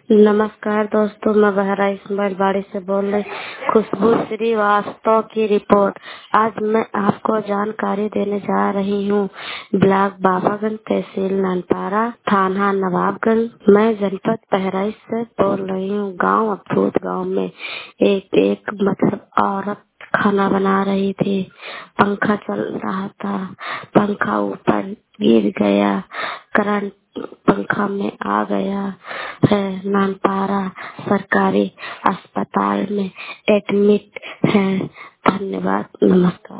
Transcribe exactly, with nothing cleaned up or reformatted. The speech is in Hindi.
नमस्कार दोस्तों, मैं बहरा इस्माइल बाड़ी से बोल रही खुशबू श्रीवास्तव की रिपोर्ट। आज मैं आपको जानकारी देने जा रही हूँ। ब्लॉक बाबागंज, तहसील नानपारा, थाना नवाबगंज। मैं जनपद बहराइच से बोल रही हूँ। गांव अफरूद गांव में एक एक मतलब औरत खाना बना रही थी। पंखा चल रहा था, पंखा ऊपर गिर गया, करंट पंखा में आ गया है। नानपारा सरकारी अस्पताल में एडमिट है। धन्यवाद, नमस्कार।